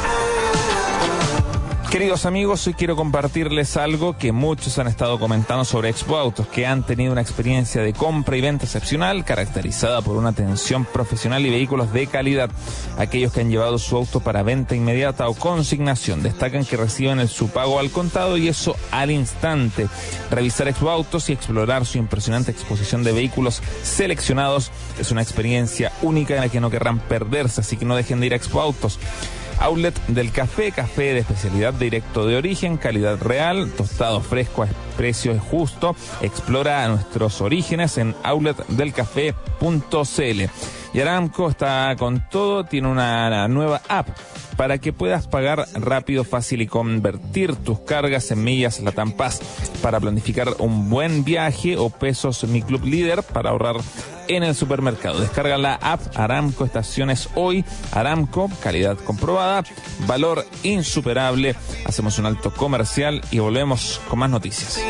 Queridos amigos, hoy quiero compartirles algo que muchos han estado comentando sobre Expo Autos, que han tenido una experiencia de compra y venta excepcional, caracterizada por una atención profesional y vehículos de calidad. Aquellos que han llevado su auto para venta inmediata o consignación destacan que reciben su pago al contado y eso al instante. Revisar Expo Autos y explorar su impresionante exposición de vehículos seleccionados es una experiencia única en la que no querrán perderse, así que no dejen de ir a Expo Autos. Outlet del café, café de especialidad directo de origen, calidad real, tostado fresco a precio justo. Explora nuestros orígenes en outletdelcafé.cl. Y Aramco está con todo, tiene una nueva app para que puedas pagar rápido, fácil y convertir tus cargas en millas Latam Pass para planificar un buen viaje o pesos Mi Club Líder para ahorrar en el supermercado. Descarga la app Aramco Estaciones hoy. Aramco, calidad comprobada, valor insuperable. Hacemos un alto comercial y volvemos con más noticias.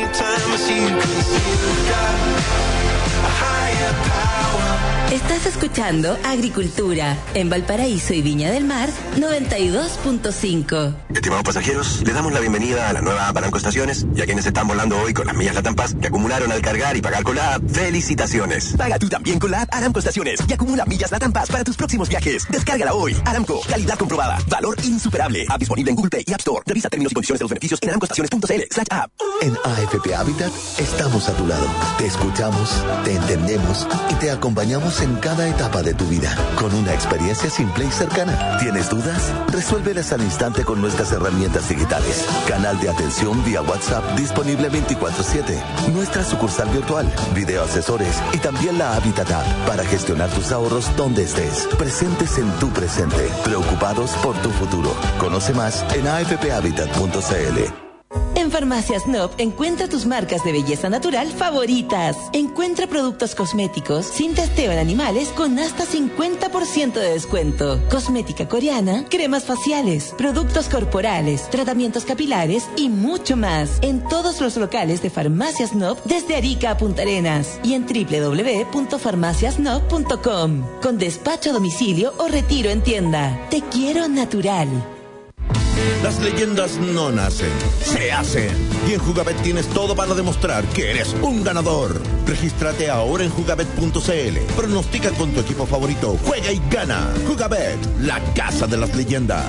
Estás escuchando Agricultura en Valparaíso y Viña del Mar 92.5. Estimados pasajeros, les damos la bienvenida a la nueva app Aramco Estaciones y a quienes están volando hoy con las millas Latam Pass que acumularon al cargar y pagar con la app. ¡Felicitaciones! Paga tú también con la app Aramco Estaciones y acumula millas Latam Pass para tus próximos viajes. Descárgala hoy. Aramco, calidad comprobada, valor insuperable. App disponible en Google Play y App Store. Revisa términos y condiciones de los beneficios en aramcoestaciones.cl/app. En AFP Habitat estamos a tu lado. Te escuchamos, te entendemos y te acompañamos en cada etapa de tu vida, con una experiencia simple y cercana. ¿Tienes dudas? Resuélvelas al instante con nuestras herramientas digitales. Canal de atención vía WhatsApp disponible 24/7. Nuestra sucursal virtual, video asesores y también la Habitat App para gestionar tus ahorros donde estés. Presentes en tu presente, preocupados por tu futuro. Conoce más en afphabitat.cl. En Farmacias Nop encuentra tus marcas de belleza natural favoritas. Encuentra productos cosméticos sin testeo en animales con hasta 50% de descuento. Cosmética coreana, cremas faciales, productos corporales, tratamientos capilares y mucho más. En todos los locales de Farmacias Nop desde Arica a Punta Arenas y en www.farmaciasnop.com. Con despacho a domicilio o retiro en tienda. Te quiero natural. Las leyendas no nacen, se hacen. Y en Jugabet tienes todo para demostrar que eres un ganador. Regístrate ahora en jugabet.cl. Pronostica con tu equipo favorito, juega y gana. Jugabet, la casa de las leyendas.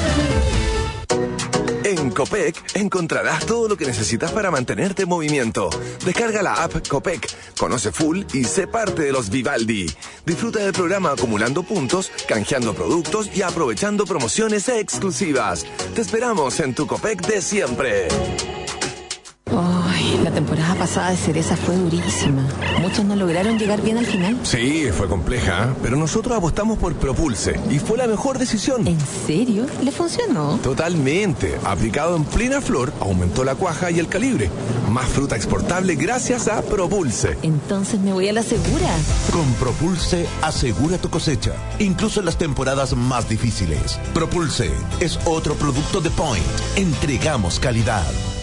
En Copec encontrarás todo lo que necesitas para mantenerte en movimiento. Descarga la app Copec, conoce full y sé parte de los Vivaldi. Disfruta del programa acumulando puntos, canjeando productos y aprovechando promociones exclusivas. Te esperamos en tu Copec de siempre. Ay, la temporada pasada de cereza fue durísima. Muchos no lograron llegar bien al final. Sí, fue compleja, pero nosotros apostamos por Propulse y fue la mejor decisión. ¿En serio? ¿Le funcionó? Totalmente. Aplicado en plena flor, aumentó la cuaja y el calibre. Más fruta exportable gracias a Propulse. Entonces me voy a la segura. Con Propulse, asegura tu cosecha, incluso en las temporadas más difíciles. Propulse es otro producto de Point. Entregamos calidad.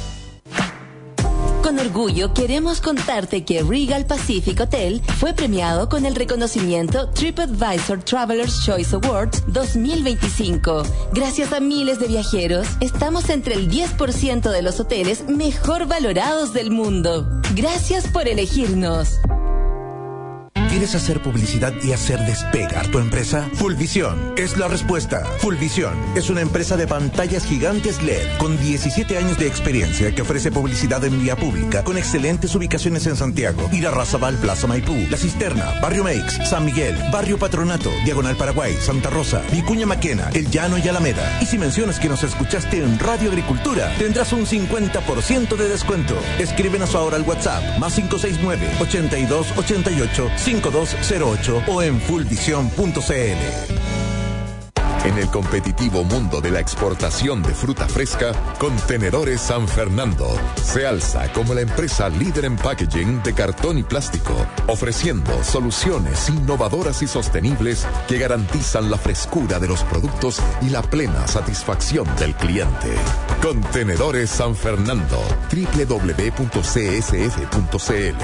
Con orgullo queremos contarte que Regal Pacific Hotel fue premiado con el reconocimiento TripAdvisor Traveler's Choice Awards 2025. Gracias a miles de viajeros, estamos entre el 10% de los hoteles mejor valorados del mundo. Gracias por elegirnos. ¿Quieres hacer publicidad y hacer despegar tu empresa? Fulvisión es la respuesta. Fulvisión es una empresa de pantallas gigantes LED con 17 años de experiencia que ofrece publicidad en vía pública con excelentes ubicaciones en Santiago, Irarrázaval, Plaza Maipú, La Cisterna, Barrio Meix, San Miguel, Barrio Patronato, Diagonal Paraguay, Santa Rosa, Vicuña Maquena, El Llano y Alameda. Y si mencionas que nos escuchaste en Radio Agricultura, tendrás un 50% de descuento. Escríbenos ahora al WhatsApp +569-8288-5208 o en fullvision.cl. En el competitivo mundo de la exportación de fruta fresca, Contenedores San Fernando se alza como la empresa líder en packaging de cartón y plástico, ofreciendo soluciones innovadoras y sostenibles que garantizan la frescura de los productos y la plena satisfacción del cliente. Contenedores San Fernando, www.csf.cl.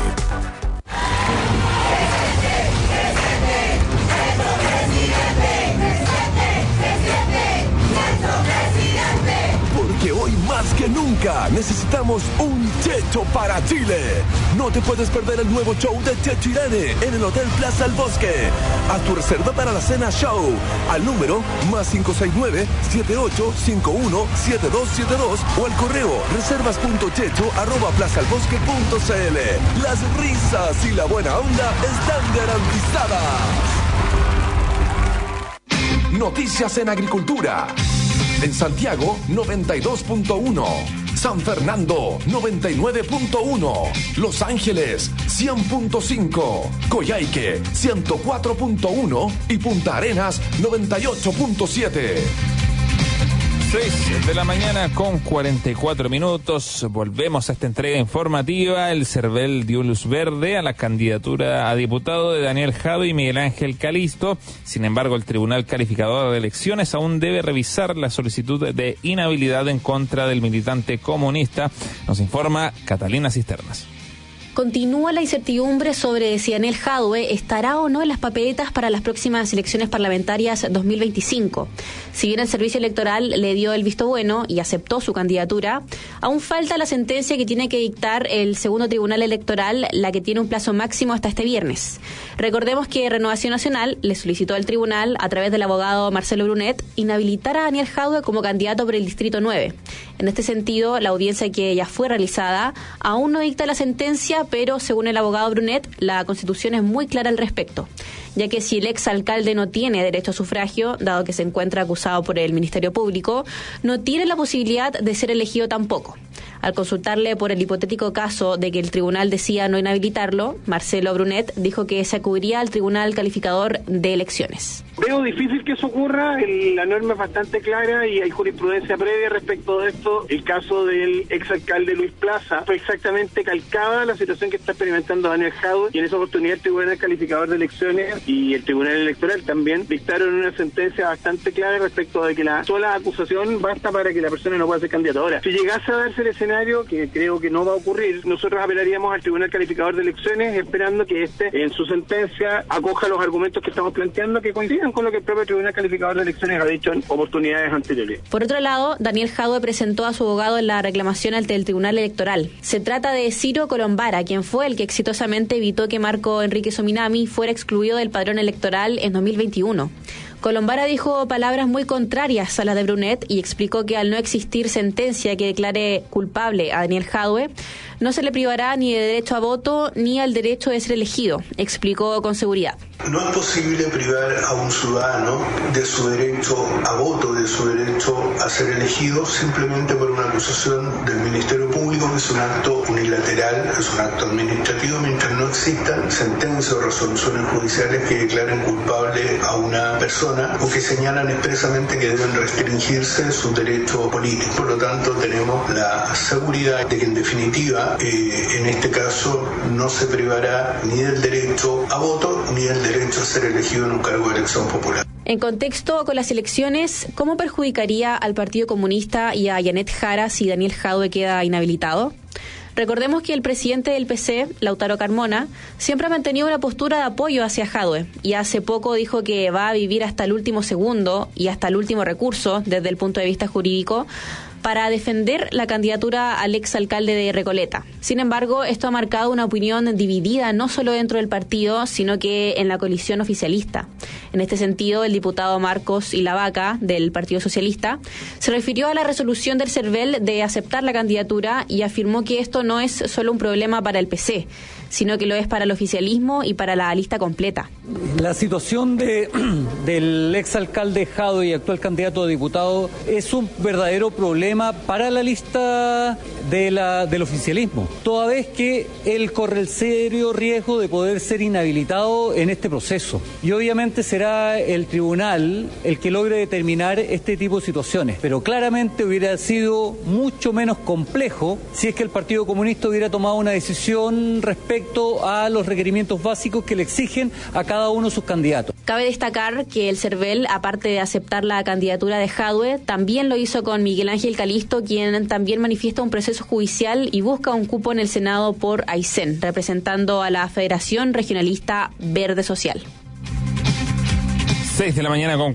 Que hoy más que nunca necesitamos un techo para Chile. No te puedes perder el nuevo show de Techo Irene en el Hotel Plaza El Bosque. Haz tu reserva para la cena show al número +569-7851-7272 o al correo reservas.techo@plazalbosque.cl. Las risas y la buena onda están garantizadas. Noticias en agricultura. En Santiago, 92.1. San Fernando, 99.1. Los Ángeles, 100.5. Coyhaique, 104.1. Y Punta Arenas, 98.7. 6 de la mañana con 44 minutos. Volvemos a esta entrega informativa. El CERVEL dio luz verde a la candidatura a diputado de Daniel Jadue y Miguel Ángel Calisto. Sin embargo, el Tribunal Calificador de Elecciones aún debe revisar la solicitud de inhabilidad en contra del militante comunista. Nos informa Catalina Cisternas. Continúa la incertidumbre sobre si Daniel Jadue estará o no en las papeletas para las próximas elecciones parlamentarias 2025. Si bien el Servicio Electoral le dio el visto bueno y aceptó su candidatura, aún falta la sentencia que tiene que dictar el segundo Tribunal Electoral, la que tiene un plazo máximo hasta este viernes. Recordemos que Renovación Nacional le solicitó al tribunal, a través del abogado Marcelo Brunet, inhabilitar a Daniel Jadue como candidato por el Distrito 9. En este sentido, la audiencia que ya fue realizada aún no dicta la sentencia, pero según el abogado Brunet, la Constitución es muy clara al respecto, ya que si el exalcalde no tiene derecho a sufragio, dado que se encuentra acusado por el Ministerio Público, no tiene la posibilidad de ser elegido tampoco. Al consultarle por el hipotético caso de que el tribunal decida no inhabilitarlo, Marcelo Brunet dijo que se acudiría al Tribunal Calificador de Elecciones. Veo difícil que eso ocurra, la norma es bastante clara y hay jurisprudencia previa respecto de esto. El caso del exalcalde Luis Plaza fue exactamente calcada la situación que está experimentando Daniel Jadue, y en esa oportunidad el Tribunal Calificador de Elecciones y el Tribunal Electoral también dictaron una sentencia bastante clara respecto de que la sola acusación basta para que la persona no pueda ser candidata. Ahora, si llegase a darse el escenario, que creo que no va a ocurrir, nosotros apelaríamos al Tribunal Calificador de Elecciones esperando que en su sentencia acoja los argumentos que estamos planteando que coinciden con lo que el propio Tribunal Calificador de Elecciones ha dicho en oportunidades anteriores. Por otro lado, Daniel Jadue presentó a su abogado en la reclamación ante el Tribunal Electoral. Se trata de Ciro Colombara, quien fue el que exitosamente evitó que Marco Enrique Sominami fuera excluido del padrón electoral en 2021. Colombara dijo palabras muy contrarias a las de Brunet y explicó que al no existir sentencia que declare culpable a Daniel Jadue, no se le privará ni de derecho a voto ni al derecho de ser elegido, explicó con seguridad. No es posible privar a un ciudadano de su derecho a voto, de su derecho a ser elegido, simplemente por una acusación del Ministerio Público, que es un acto unilateral, es un acto administrativo, mientras no existan sentencias o resoluciones judiciales que declaren culpable a una persona o que señalan expresamente que deben restringirse su derecho político. Por lo tanto, tenemos la seguridad de que, en definitiva, en este caso no se privará ni del derecho a voto ni del derecho a ser elegido en un cargo de elección popular. En contexto con las elecciones, ¿cómo perjudicaría al Partido Comunista y a Yanet Jara si Daniel Jadue queda inhabilitado? Recordemos que el presidente del PC, Lautaro Carmona, siempre ha mantenido una postura de apoyo hacia Jadue y hace poco dijo que va a vivir hasta el último segundo y hasta el último recurso desde el punto de vista jurídico para defender la candidatura al exalcalde de Recoleta. Sin embargo, esto ha marcado una opinión dividida no solo dentro del partido, sino que en la coalición oficialista. En este sentido, el diputado Marcos Ilavaca, del Partido Socialista, se refirió a la resolución del CERVEL de aceptar la candidatura y afirmó que esto no es solo un problema para el PC, sino que lo es para el oficialismo y para la lista completa. La situación del exalcalde Jadwe y actual candidato a diputado es un verdadero problema para la lista del oficialismo, toda vez que él corre el serio riesgo de poder ser inhabilitado en este proceso. Y obviamente será el tribunal el que logre determinar este tipo de situaciones, pero claramente hubiera sido mucho menos complejo si es que el Partido Comunista hubiera tomado una decisión respecto a los requerimientos básicos que le exigen a cada uno de sus candidatos. Cabe destacar que el CERVEL, aparte de aceptar la candidatura de Jadwe, también lo hizo con Miguel Ángel Calisto, quien también manifiesta un proceso judicial y busca un cupo en el Senado por Aysén, representando a la Federación Regionalista Verde Social. 6 de la mañana con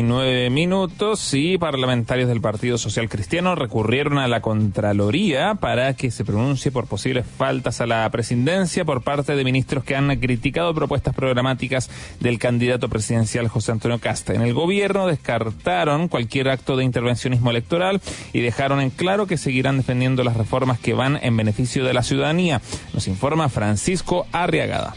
49 minutos y parlamentarios del Partido Social Cristiano recurrieron a la Contraloría para que se pronuncie por posibles faltas a la presidencia por parte de ministros que han criticado propuestas programáticas del candidato presidencial José Antonio Kast. En el gobierno descartaron cualquier acto de intervencionismo electoral y dejaron en claro que seguirán defendiendo las reformas que van en beneficio de la ciudadanía. Nos informa Francisco Arriagada.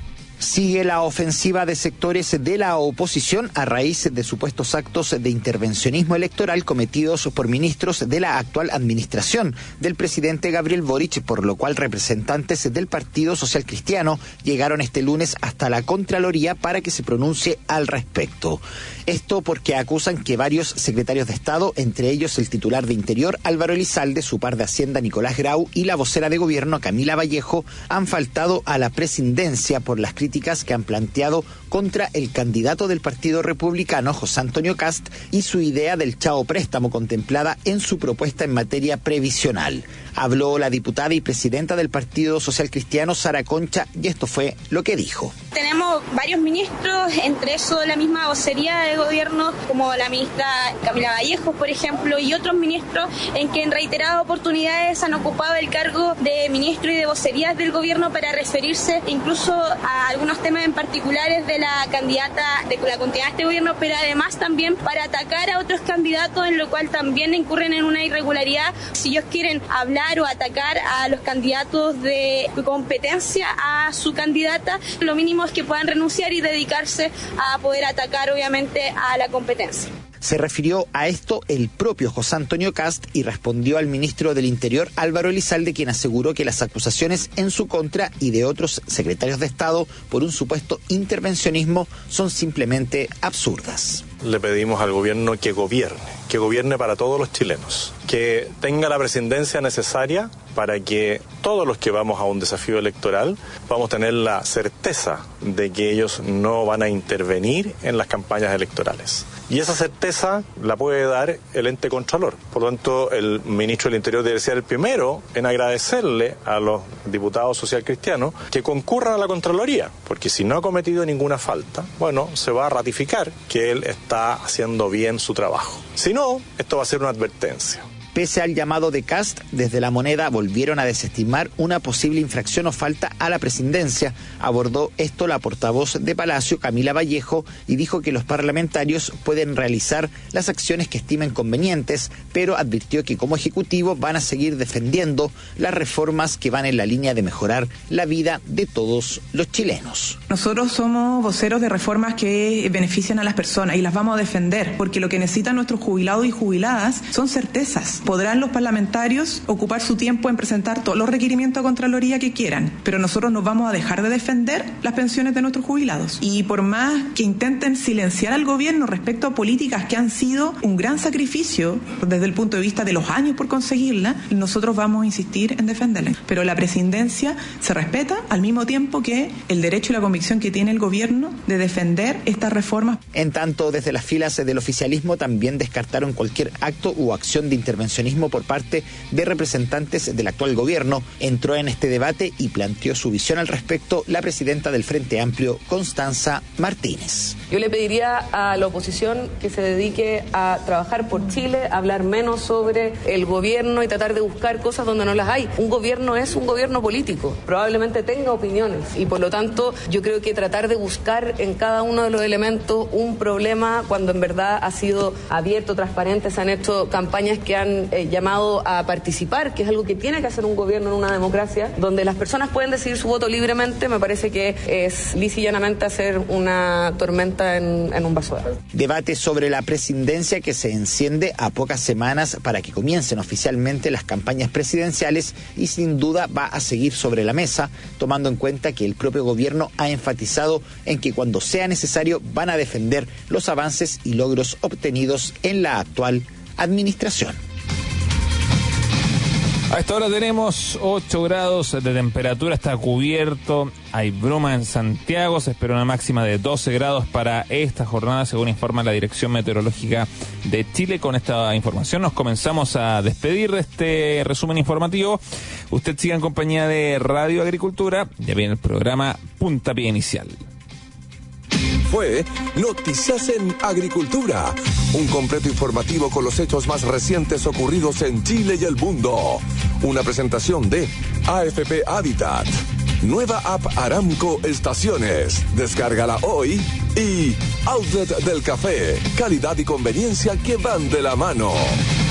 Sigue la ofensiva de sectores de la oposición a raíz de supuestos actos de intervencionismo electoral cometidos por ministros de la actual administración del presidente Gabriel Boric, por lo cual representantes del Partido Social Cristiano llegaron este lunes hasta la Contraloría para que se pronuncie al respecto. Esto porque acusan que varios secretarios de Estado, entre ellos el titular de Interior Álvaro Elizalde, su par de Hacienda Nicolás Grau y la vocera de Gobierno Camila Vallejo, han faltado a la presidencia por las críticas que han planteado contra el candidato del Partido Republicano, José Antonio Kast, y su idea del chao préstamo contemplada en su propuesta en materia previsional. Habló la diputada y presidenta del Partido Social Cristiano, Sara Concha, y esto fue lo que dijo. Tenemos varios ministros, entre eso la misma vocería de gobierno, como la ministra Camila Vallejo, por ejemplo, y otros ministros en que en reiteradas oportunidades han ocupado el cargo de ministro y de vocerías del gobierno para referirse incluso a algunos temas en particulares de la candidata de la continuidad de este gobierno, pero además también para atacar a otros candidatos, en lo cual también incurren en una irregularidad. Si ellos quieren hablar o atacar a los candidatos de competencia a su candidata, lo mínimo es que puedan renunciar y dedicarse a poder atacar obviamente a la competencia. Se refirió a esto el propio José Antonio Kast y respondió al ministro del Interior Álvaro Elizalde, quien aseguró que las acusaciones en su contra y de otros secretarios de Estado por un supuesto intervencionismo son simplemente absurdas. Le pedimos al gobierno que gobierne para todos los chilenos, que tenga la presidencia necesaria para que todos los que vamos a un desafío electoral vamos a tener la certeza de que ellos no van a intervenir en las campañas electorales. Y esa certeza la puede dar el ente contralor. Por lo tanto, el ministro del Interior debe ser el primero en agradecerle a los diputados socialcristianos que concurran a la Contraloría, porque si no ha cometido ninguna falta, bueno, se va a ratificar que él está haciendo bien su trabajo. Si no, esto va a ser una advertencia. Pese al llamado de Kast, desde La Moneda volvieron a desestimar una posible infracción o falta a la presidencia. Abordó esto la portavoz de Palacio, Camila Vallejo, y dijo que los parlamentarios pueden realizar las acciones que estimen convenientes, pero advirtió que como Ejecutivo van a seguir defendiendo las reformas que van en la línea de mejorar la vida de todos los chilenos. Nosotros somos voceros de reformas que benefician a las personas y las vamos a defender, porque lo que necesitan nuestros jubilados y jubiladas son certezas. Podrán los parlamentarios ocupar su tiempo en presentar todos los requerimientos a Contraloría que quieran, pero nosotros nos vamos a dejar de defender las pensiones de nuestros jubilados. Y por más que intenten silenciar al gobierno respecto a políticas que han sido un gran sacrificio desde el punto de vista de los años por conseguirla, nosotros vamos a insistir en defenderla. Pero la presidencia se respeta al mismo tiempo que el derecho y la convicción que tiene el gobierno de defender estas reformas. En tanto, desde las filas del oficialismo también descartaron cualquier acto u acción de intervención intervencionismo por parte de representantes del actual gobierno. Entró en este debate y planteó su visión al respecto la presidenta del Frente Amplio, Constanza Martínez. Yo le pediría a la oposición que se dedique a trabajar por Chile, a hablar menos sobre el gobierno y tratar de buscar cosas donde no las hay. Un gobierno es un gobierno político, probablemente tenga opiniones y por lo tanto yo creo que tratar de buscar en cada uno de los elementos un problema cuando en verdad ha sido abierto, transparente, se han hecho campañas que han llamado a participar, que es algo que tiene que hacer un gobierno en una democracia, donde las personas pueden decidir su voto libremente. Me parece que es lisa y llanamente hacer una tormenta en un vaso de agua. Debate sobre la presidencia que se enciende a pocas semanas para que comiencen oficialmente las campañas presidenciales y sin duda va a seguir sobre la mesa, tomando en cuenta que el propio gobierno ha enfatizado en que cuando sea necesario van a defender los avances y logros obtenidos en la actual administración. A esta hora tenemos 8 grados de temperatura, está cubierto, hay bruma en Santiago, se espera una máxima de 12 grados para esta jornada, según informa la Dirección Meteorológica de Chile. Con esta información nos comenzamos a despedir de este resumen informativo. Usted siga en compañía de Radio Agricultura, ya viene el programa Puntapié Inicial. Fue Noticias en Agricultura, un completo informativo con los hechos más recientes ocurridos en Chile y el mundo. Una presentación de AFP Habitat, nueva app Aramco Estaciones, descárgala hoy, y Outlet del Café, calidad y conveniencia que van de la mano.